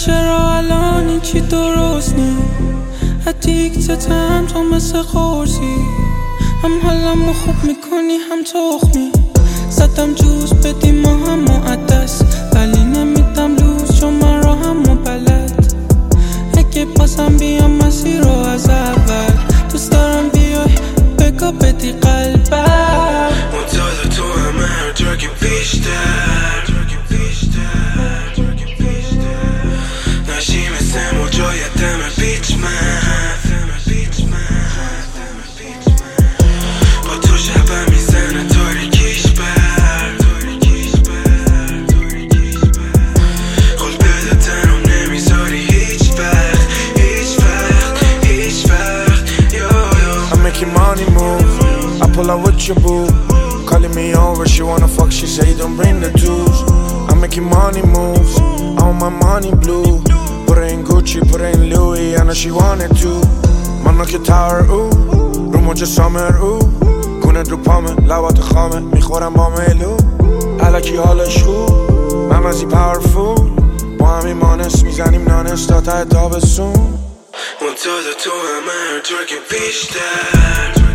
چرا الان این چی درست نی ادیکتتم تو مثل قرصی هم حالمو خوب میکنی هم تخمی زدم جوز بدیم ما هم معدس ولی نمیدم لوز چون من راهم و بلد اگه بازم بیام مسیر رو از اول دوست دارم بیای بگا بدی قلبم منتظر تو همه هر جا که بیشتر نشی مثل موجای دم بیچ من با تو شبم میزنه تاریکیش بر خود بده تنم نمیذاری هیچ وقت I'm making money move I pull out with your boo Calling me over, she wanna fuck, she say don't bring the tools I'm making money moves, I want my money blue Put her in Gucci, put her in Louis, I know she wanted to من نوک تاور او رو موج سامر او کونه رو پامه لبات خامه میخورم با ملو علکی حالش خوب من مزی پاورفول با همین مانس میزنیم نانس تا ته تابستون منتظر تو همه هر جا که بیشتر